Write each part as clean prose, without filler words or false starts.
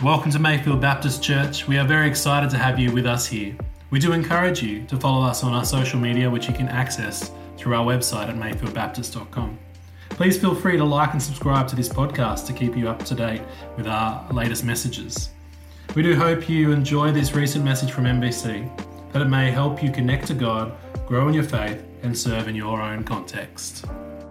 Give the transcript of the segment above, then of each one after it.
Welcome to Mayfield Baptist Church. We are very excited to have you with us here. We do encourage you to follow us on our social media, which you can access through our website at mayfieldbaptist.com. Please feel free to like and subscribe to this podcast to keep you up to date with our latest messages. We do hope you enjoy this recent message from MBC, that it may help you connect to God, grow in your faith, and serve in your own context.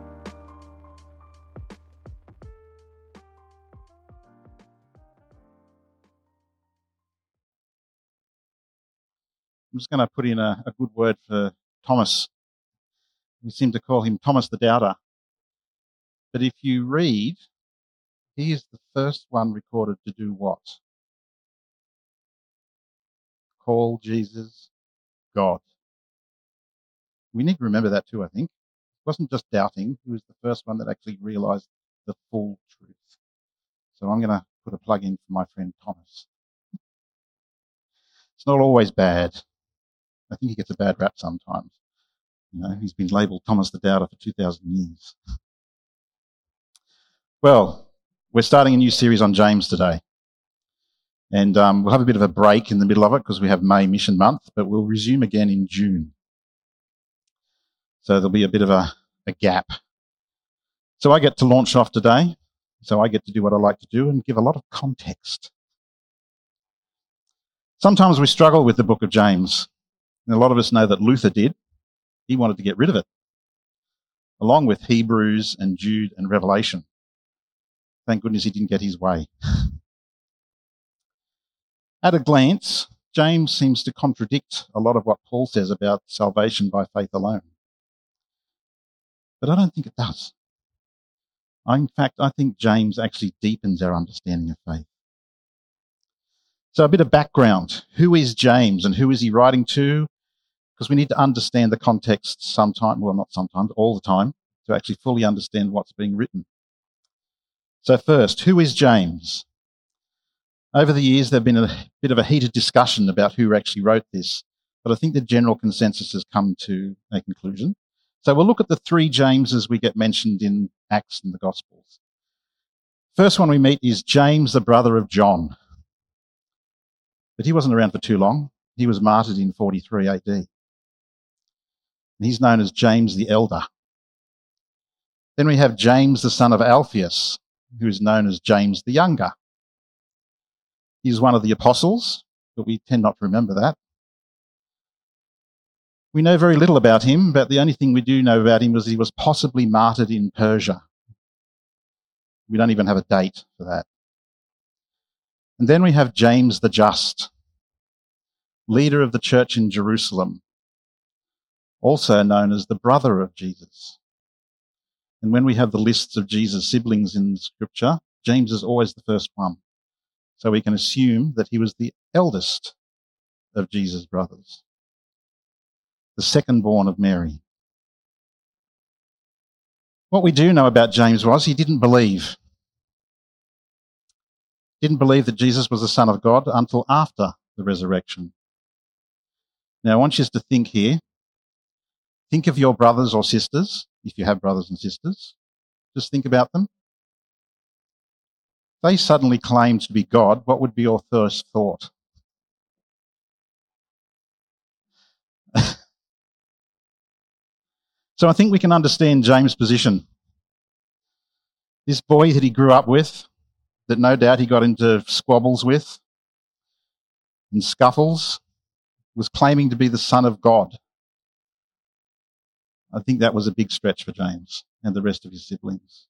I'm just going to put in a good word for Thomas. We seem to call him Thomas the Doubter. But if you read, he is the first one recorded to do what? Call Jesus God. We need to remember that too, I think. It wasn't just doubting. He was the first one that actually realized the full truth. So I'm going to put a plug in for my friend Thomas. It's not always bad. I think he gets a bad rap sometimes. You know, he's been labelled Thomas the Doubter for 2,000 years. Well, we're starting a new series on James today. And we'll have a bit of a break in the middle of it because we have May Mission Month, but we'll resume again in June. So there'll be a bit of a gap. So I get to launch off today. So I get to do what I like to do and give a lot of context. Sometimes we struggle with the book of James. And a lot of us know that Luther did. He wanted to get rid of it, along with Hebrews and Jude and Revelation. Thank goodness he didn't get his way. At a glance, James seems to contradict a lot of what Paul says about salvation by faith alone. But I don't think it does. In fact, I think James actually deepens our understanding of faith. So a bit of background. Who is James and who is he writing to? Because we need to understand the context sometimes, well, not sometimes, all the time, to actually fully understand what's being written. So first, who is James? Over the years, there's been a bit of a heated discussion about who actually wrote this, but I think the general consensus has come to a conclusion. So we'll look at the three Jameses we get mentioned in Acts and the Gospels. First one we meet is James, the brother of John. But he wasn't around for too long. He was martyred in 43 AD. And he's known as James the Elder. Then we have James, the son of Alphaeus, who is known as James the Younger. He's one of the apostles, but we tend not to remember that. We know very little about him, but the only thing we do know about him was he was possibly martyred in Persia. We don't even have a date for that. And then we have James the Just, leader of the church in Jerusalem, also known as the brother of Jesus. And when we have the lists of Jesus' siblings in Scripture, James is always the first one. So we can assume that he was the eldest of Jesus' brothers, the second born of Mary. What we do know about James was he didn't believe. Didn't believe that Jesus was the Son of God until after the resurrection. Now, I want you to think here. Think of your brothers or sisters, if you have brothers and sisters. Just think about them. If they suddenly claimed to be God, what would be your first thought? So I think we can understand James' position. This boy that he grew up with, that no doubt he got into squabbles with and scuffles, was claiming to be the Son of God. I think that was a big stretch for James and the rest of his siblings.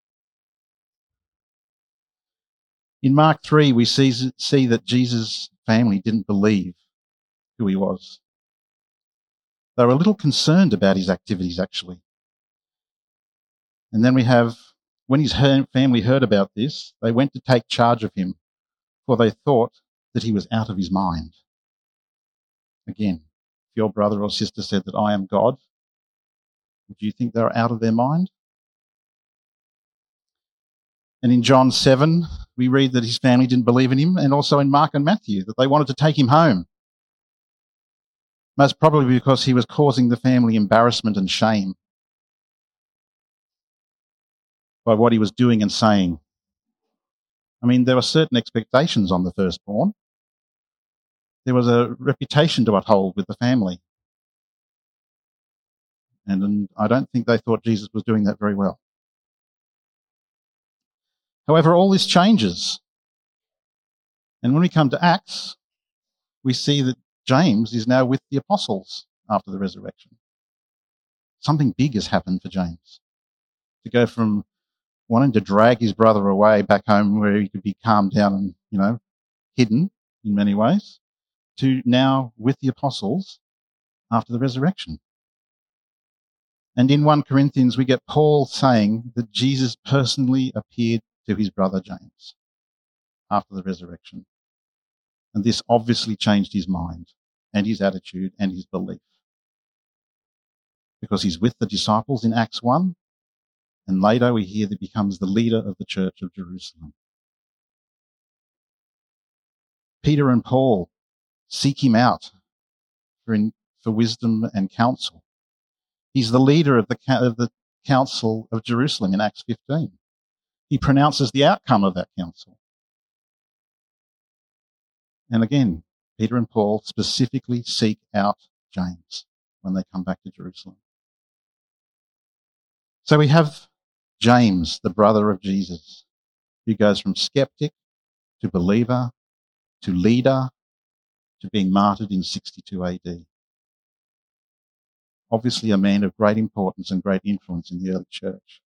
In Mark 3, we see that Jesus' family didn't believe who he was. They were a little concerned about his activities, actually. And then we have, when his family heard about this, they went to take charge of him, for they thought that he was out of his mind. Again, if your brother or sister said that I am God, would you think they're out of their mind? And in John 7, we read that his family didn't believe in him, and also in Mark and Matthew, that they wanted to take him home. Most probably because he was causing the family embarrassment and shame by what he was doing and saying. I mean, there were certain expectations on the firstborn. There was a reputation to uphold with the family. And I don't think they thought Jesus was doing that very well. However, all this changes. And when we come to Acts, we see that James is now with the apostles after the resurrection. Something big has happened for James. To go from wanting to drag his brother away back home where he could be calmed down and, hidden in many ways, to now with the apostles after the resurrection. And in 1 Corinthians, we get Paul saying that Jesus personally appeared to his brother James after the resurrection. And this obviously changed his mind and his attitude and his belief. Because he's with the disciples in Acts 1, and later we hear that he becomes the leader of the Church of Jerusalem. Peter and Paul seek him out for wisdom and counsel. He's the leader of the Council of Jerusalem in Acts 15. He pronounces the outcome of that council. And again, Peter and Paul specifically seek out James when they come back to Jerusalem. So we have James, the brother of Jesus, who goes from skeptic to believer to leader to being martyred in 62 AD. Obviously a man of great importance and great influence in the early church.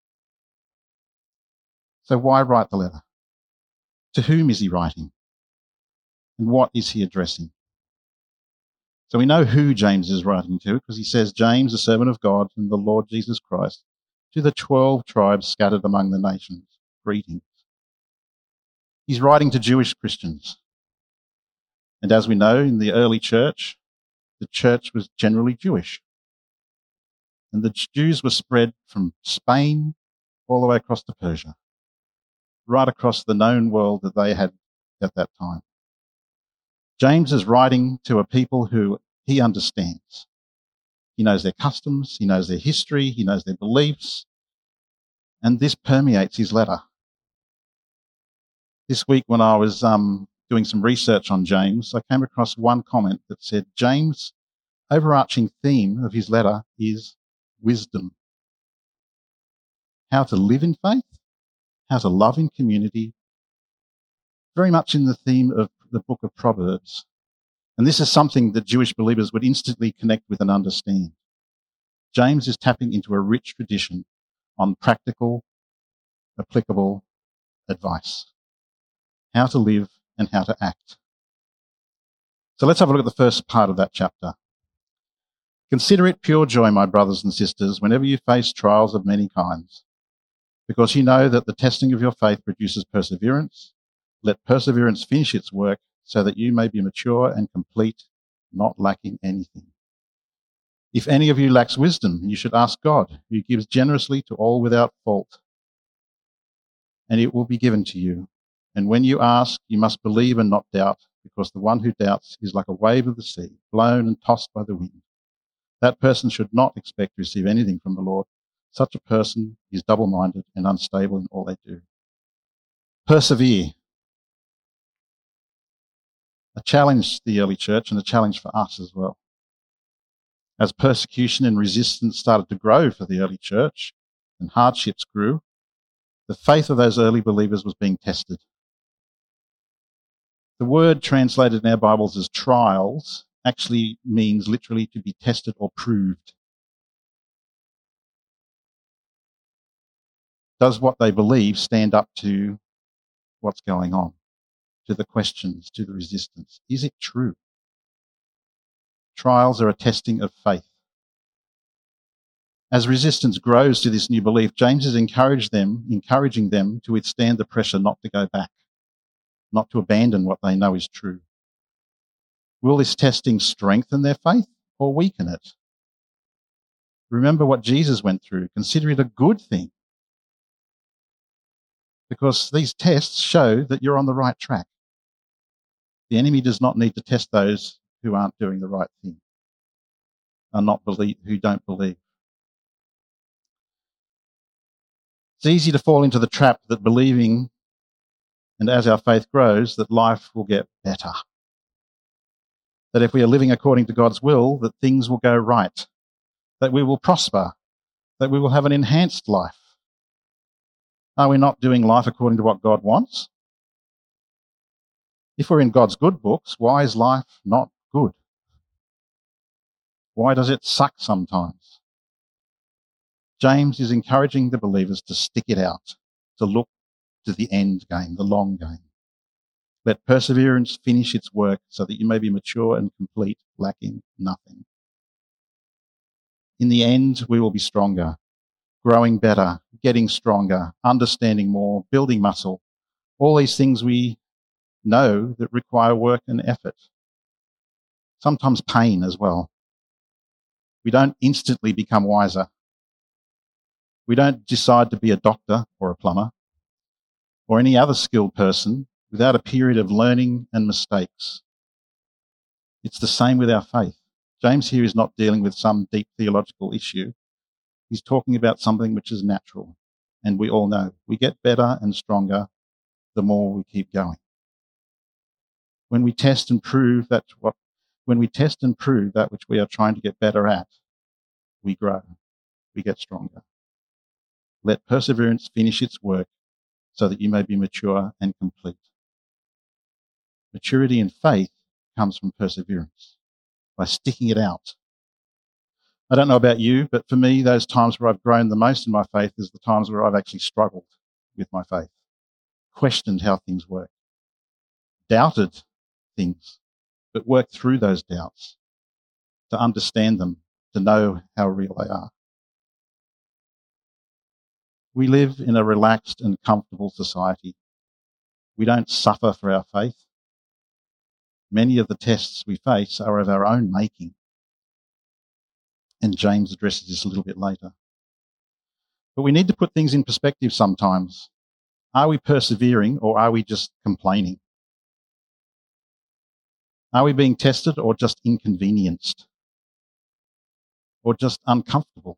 So why write the letter? To whom is he writing? And what is he addressing? So we know who James is writing to because he says, James, a servant of God and the Lord Jesus Christ, to the 12 tribes scattered among the nations, greetings. He's writing to Jewish Christians. And as we know, in the early church, the church was generally Jewish. And the Jews were spread from Spain all the way across to Persia, right across the known world that they had at that time. James is writing to a people who he understands. He knows their customs, he knows their history, he knows their beliefs, and this permeates his letter. This week when I was doing some research on James, I came across one comment that said, James' overarching theme of his letter is wisdom. How to live in faith, how to love in community, very much in the theme of the book of Proverbs. And this is something that Jewish believers would instantly connect with and understand. James is tapping into a rich tradition on practical, applicable advice. How to live and how to act. So let's have a look at the first part of that chapter. Consider it pure joy, my brothers and sisters, whenever you face trials of many kinds, because you know that the testing of your faith produces perseverance. Let perseverance finish its work so that you may be mature and complete, not lacking anything. If any of you lacks wisdom, you should ask God, who gives generously to all without fault, and it will be given to you. And when you ask, you must believe and not doubt, because the one who doubts is like a wave of the sea, blown and tossed by the wind. That person should not expect to receive anything from the Lord. Such a person is double-minded and unstable in all they do. Persevere. A challenge to the early church and a challenge for us as well. As persecution and resistance started to grow for the early church and hardships grew, the faith of those early believers was being tested. The word translated in our Bibles as trials actually means literally to be tested or proved. Does what they believe stand up to what's going on, to the questions, to the resistance? Is it true? Trials are a testing of faith. As resistance grows to this new belief, James is encouraging them to withstand the pressure not to go back, not to abandon what they know is true. Will this testing strengthen their faith or weaken it? Remember what Jesus went through. Consider it a good thing, because these tests show that you're on the right track. The enemy does not need to test those who aren't doing the right thing, who don't believe. It's easy to fall into the trap that believing and as our faith grows, that life will get better. That if we are living according to God's will, that things will go right, that we will prosper, that we will have an enhanced life. Are we not doing life according to what God wants? If we're in God's good books, why is life not good? Why does it suck sometimes? James is encouraging the believers to stick it out, to look to the end game, the long game. Let perseverance finish its work so that you may be mature and complete, lacking nothing. In the end, we will be stronger, growing better, getting stronger, understanding more, building muscle. All these things we know that require work and effort. Sometimes pain as well. We don't instantly become wiser. We don't decide to be a doctor or a plumber or any other skilled person without a period of learning and mistakes. It's the same with our faith. James here is not dealing with some deep theological issue. He's talking about something which is natural. And we all know we get better and stronger the more we keep going. When we test and prove that which we are trying to get better at, we grow, we get stronger. Let perseverance finish its work so that you may be mature and complete. Maturity in faith comes from perseverance, by sticking it out. I don't know about you, but for me, those times where I've grown the most in my faith is the times where I've actually struggled with my faith, questioned how things work, doubted things, but worked through those doubts to understand them, to know how real they are. We live in a relaxed and comfortable society. We don't suffer for our faith. Many of the tests we face are of our own making. And James addresses this a little bit later. But we need to put things in perspective sometimes. Are we persevering or are we just complaining? Are we being tested or just inconvenienced? Or just uncomfortable?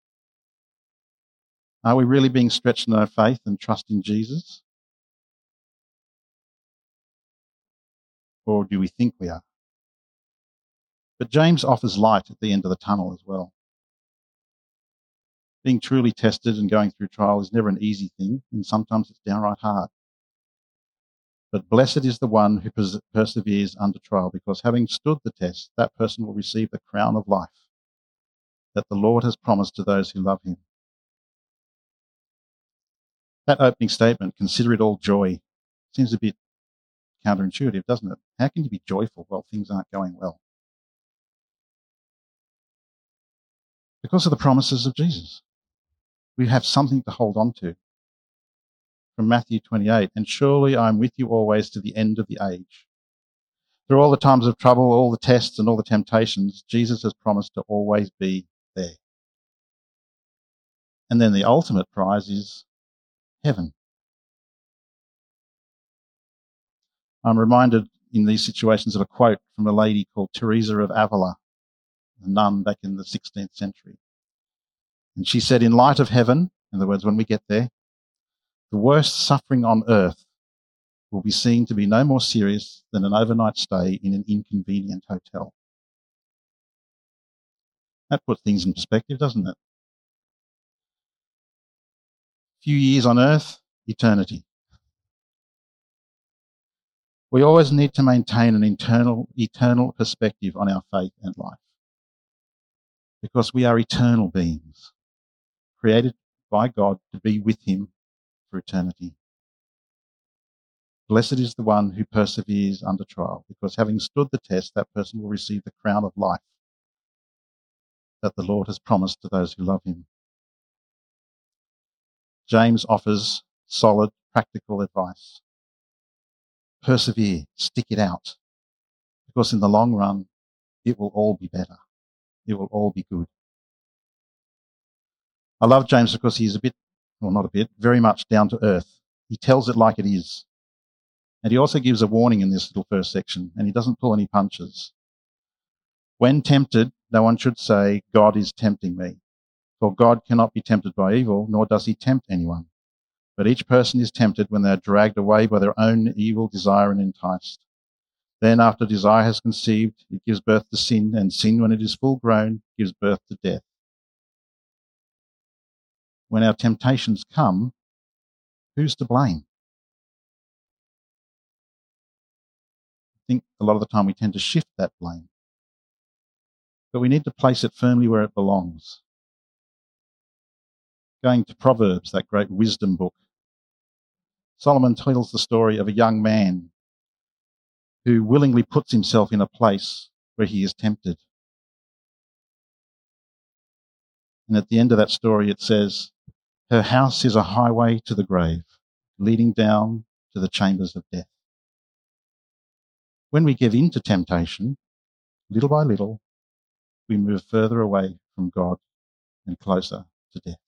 Are we really being stretched in our faith and trust in Jesus? Or do we think we are? But James offers light at the end of the tunnel as well. Being truly tested and going through trial is never an easy thing, and sometimes it's downright hard. But blessed is the one who perseveres under trial, because having stood the test, that person will receive the crown of life that the Lord has promised to those who love him. That opening statement, consider it all joy, seems a bit counterintuitive, doesn't it? How can you be joyful while things aren't going well? Because of the promises of Jesus. We have something to hold on to. From Matthew 28, and surely I am with you always to the end of the age. Through all the times of trouble, all the tests and all the temptations, Jesus has promised to always be there. And then the ultimate prize is heaven. I'm reminded in these situations of a quote from a lady called Teresa of Avila, a nun back in the 16th century. And she said, in light of heaven, in other words, when we get there, the worst suffering on earth will be seen to be no more serious than an overnight stay in an inconvenient hotel. That puts things in perspective, doesn't it? Few years on earth, eternity. We always need to maintain an eternal perspective on our faith and life, because we are eternal beings, created by God to be with him for eternity. Blessed is the one who perseveres under trial, because having stood the test, that person will receive the crown of life that the Lord has promised to those who love him. James offers solid, practical advice. Persevere, stick it out, because in the long run, it will all be better. It will all be good. I love James because he's very much down to earth. He tells it like it is. And he also gives a warning in this little first section, and he doesn't pull any punches. When tempted, no one should say, God is tempting me. For God cannot be tempted by evil, nor does he tempt anyone. But each person is tempted when they are dragged away by their own evil desire and enticed. Then after desire has conceived, it gives birth to sin, and sin, when it is full grown, gives birth to death. When our temptations come, who's to blame? I think a lot of the time we tend to shift that blame. But we need to place it firmly where it belongs. Going to Proverbs, that great wisdom book, Solomon tells the story of a young man who willingly puts himself in a place where he is tempted. And at the end of that story it says, her house is a highway to the grave, leading down to the chambers of death. When we give in to temptation, little by little, we move further away from God and closer to death.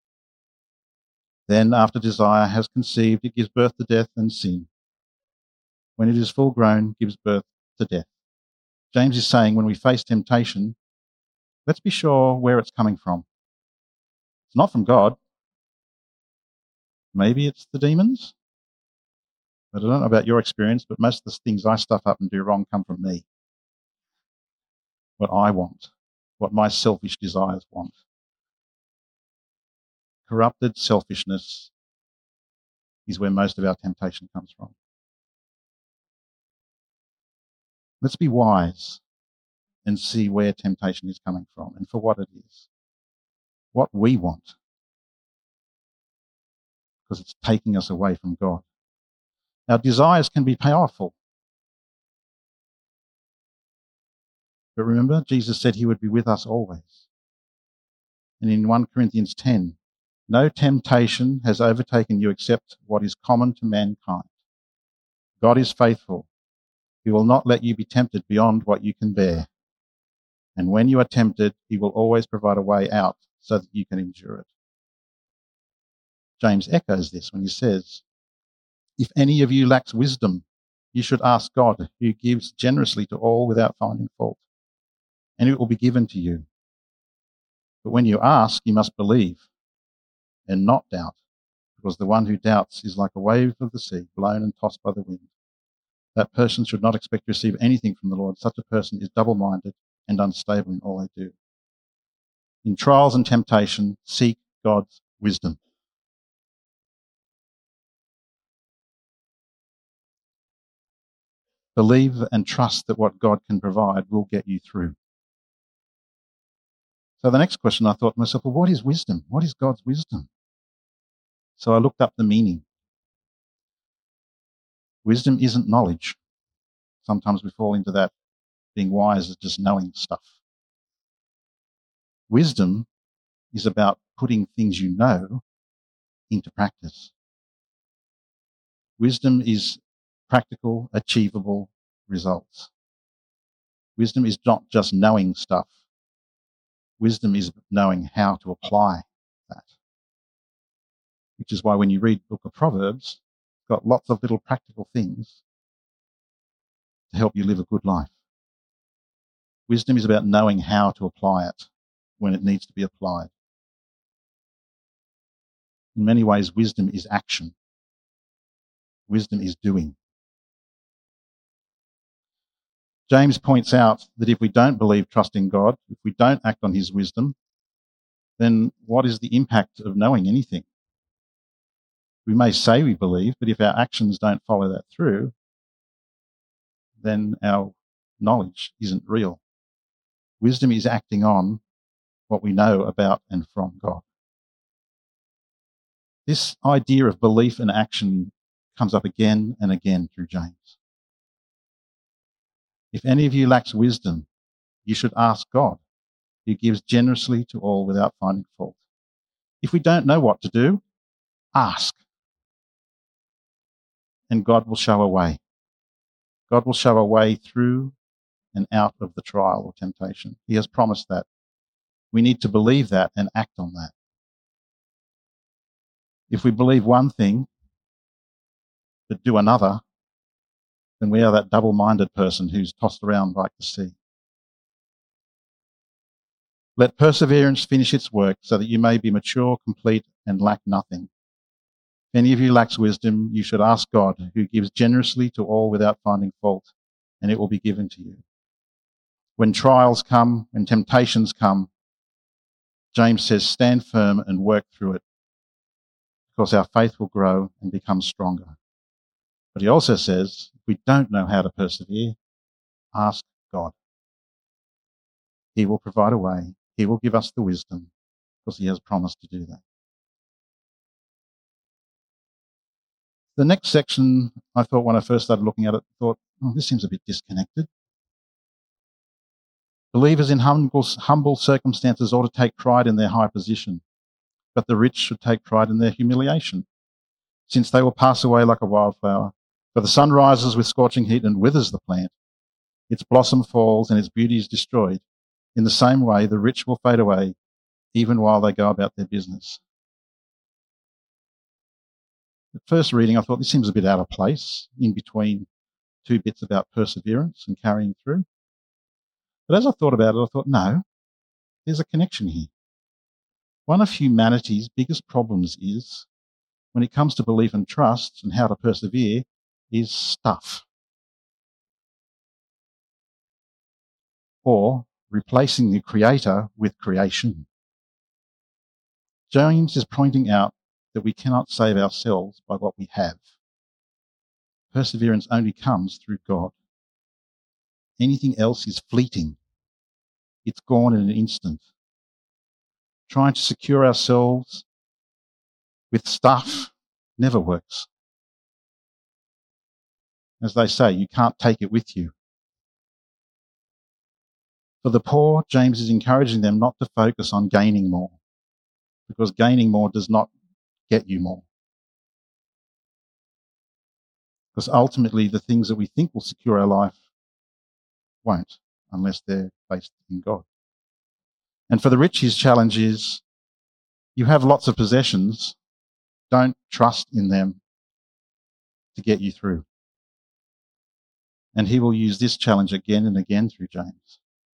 Then, after desire has conceived, it gives birth to death and sin. When it is full grown, gives birth to death. James is saying when we face temptation, let's be sure where it's coming from. It's not from God. Maybe it's the demons. But I don't know about your experience, but most of the things I stuff up and do wrong come from me. What I want, what my selfish desires want. Corrupted selfishness is where most of our temptation comes from. Let's be wise and see where temptation is coming from and for what it is. What we want. Because it's taking us away from God. Our desires can be powerful. But remember, Jesus said he would be with us always. And in 1 Corinthians 10, no temptation has overtaken you except what is common to mankind. God is faithful. He will not let you be tempted beyond what you can bear. And when you are tempted, he will always provide a way out so that you can endure it. James echoes this when he says, if any of you lacks wisdom, you should ask God, who gives generously to all without finding fault, and it will be given to you. But when you ask, you must believe and not doubt, because the one who doubts is like a wave of the sea, blown and tossed by the wind. That person should not expect to receive anything from the Lord. Such a person is double-minded and unstable in all they do. In trials and temptation, seek God's wisdom. Believe and trust that what God can provide will get you through. So the next question, I thought to myself, well, what is wisdom? What is God's wisdom? So I looked up the meaning. Wisdom isn't knowledge. Sometimes we fall into that, being wise is just knowing stuff. Wisdom is about putting things you know into practice. Wisdom is practical, achievable results. Wisdom is not just knowing stuff. Wisdom is knowing how to apply that. Which is why when you read the book of Proverbs, it's got lots of little practical things to help you live a good life. Wisdom is about knowing how to apply it when it needs to be applied. In many ways, wisdom is action. Wisdom is doing. James points out that if we don't believe, trust in God, if we don't act on his wisdom, then what is the impact of knowing anything? We may say we believe, but if our actions don't follow that through, then our knowledge isn't real. Wisdom is acting on what we know about and from God. This idea of belief and action comes up again and again through James. If any of you lacks wisdom, you should ask God, who gives generously to all without finding fault. If we don't know what to do, ask. And God will show a way. God will show a way through and out of the trial or temptation. He has promised that. We need to believe that and act on that. If we believe one thing but do another, then we are that double-minded person who's tossed around like the sea. Let perseverance finish its work so that you may be mature, complete, and lack nothing. If any of you lacks wisdom, you should ask God, who gives generously to all without finding fault, and it will be given to you. When trials come, when temptations come, James says, stand firm and work through it, because our faith will grow and become stronger. But he also says, if we don't know how to persevere, ask God. He will provide a way. He will give us the wisdom, because he has promised to do that. The next section, I thought when I first started looking at it, this seems a bit disconnected. Believers in humble circumstances ought to take pride in their high position, but the rich should take pride in their humiliation, since they will pass away like a wildflower. For the sun rises with scorching heat and withers the plant. Its blossom falls and its beauty is destroyed. In the same way, the rich will fade away, even while they go about their business. At first reading, I thought this seems a bit out of place, in between two bits about perseverance and carrying through. But as I thought about it, I thought, no, there's a connection here. One of humanity's biggest problems is, when it comes to belief and trust and how to persevere, is stuff. Or replacing the creator with creation. James is pointing out that we cannot save ourselves by what we have. Perseverance only comes through God. Anything else is fleeting. It's gone in an instant. Trying to secure ourselves with stuff never works. As they say, you can't take it with you. For the poor, James is encouraging them not to focus on gaining more, because gaining more does not get you more. Because ultimately, the things that we think will secure our life won't, unless they're based in God. And for the rich, his challenge is, you have lots of possessions, don't trust in them to get you through. And he will use this challenge again and again through James.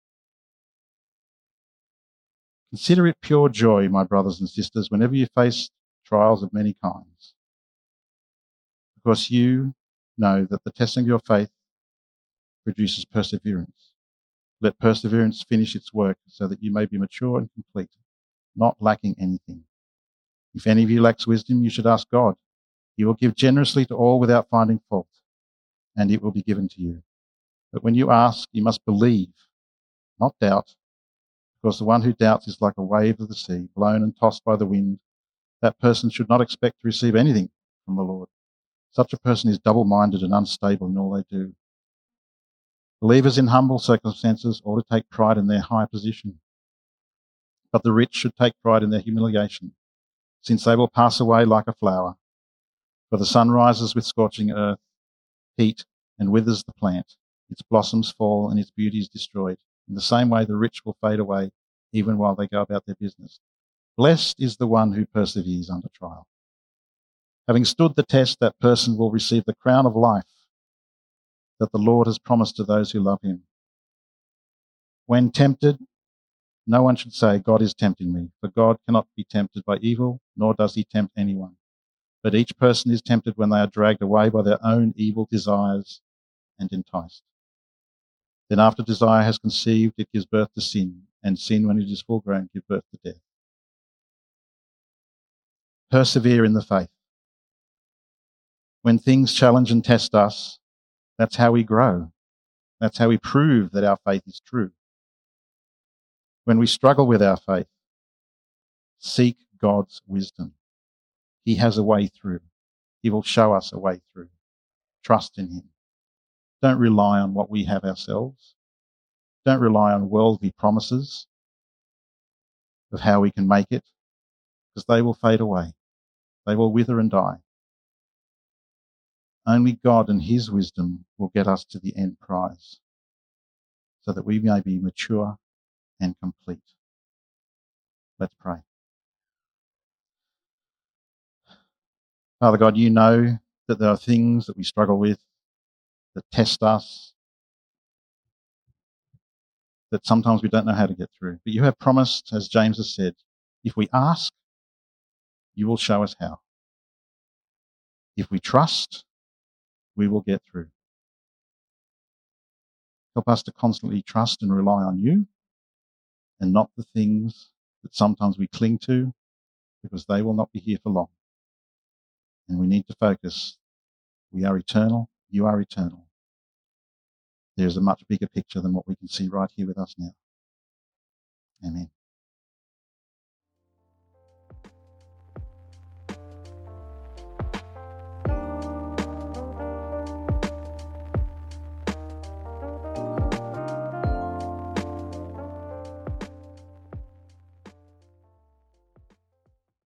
Consider it pure joy, my brothers and sisters, whenever you face trials of many kinds, because you know that the testing of your faith produces perseverance. Let perseverance finish its work, so that you may be mature and complete, not lacking anything. If any of you lacks wisdom, you should ask God. He will give generously to all without finding fault, and it will be given to you. But when you ask, you must believe, not doubt, because the one who doubts is like a wave of the sea, blown and tossed by the wind. That person should not expect to receive anything from the Lord. Such a person is double-minded and unstable in all they do. Believers in humble circumstances ought to take pride in their high position, but the rich should take pride in their humiliation, since they will pass away like a flower. For the sun rises with scorching earth, heat, and withers the plant. Its blossoms fall and its beauty is destroyed. In the same way, the rich will fade away, even while they go about their business. Blessed is the one who perseveres under trial. Having stood the test, that person will receive the crown of life that the Lord has promised to those who love him. When tempted, no one should say, God is tempting me, for God cannot be tempted by evil, nor does he tempt anyone. But each person is tempted when they are dragged away by their own evil desires and enticed. Then after desire has conceived, it gives birth to sin, and sin, when it is full grown, gives birth to death. Persevere in the faith. When things challenge and test us, that's how we grow. That's how we prove that our faith is true. When we struggle with our faith, seek God's wisdom. He has a way through. He will show us a way through. Trust in him. Don't rely on what we have ourselves. Don't rely on worldly promises of how we can make it, because they will fade away. They will wither and die. Only God and his wisdom will get us to the end prize, so that we may be mature and complete. Let's pray. Father God, you know that there are things that we struggle with, that test us, that sometimes we don't know how to get through. But you have promised, as James has said, if we ask, you will show us how. If we trust, we will get through. Help us to constantly trust and rely on you and not the things that sometimes we cling to, because they will not be here for long. And we need to focus. We are eternal. You are eternal. There's a much bigger picture than what we can see right here with us now. Amen.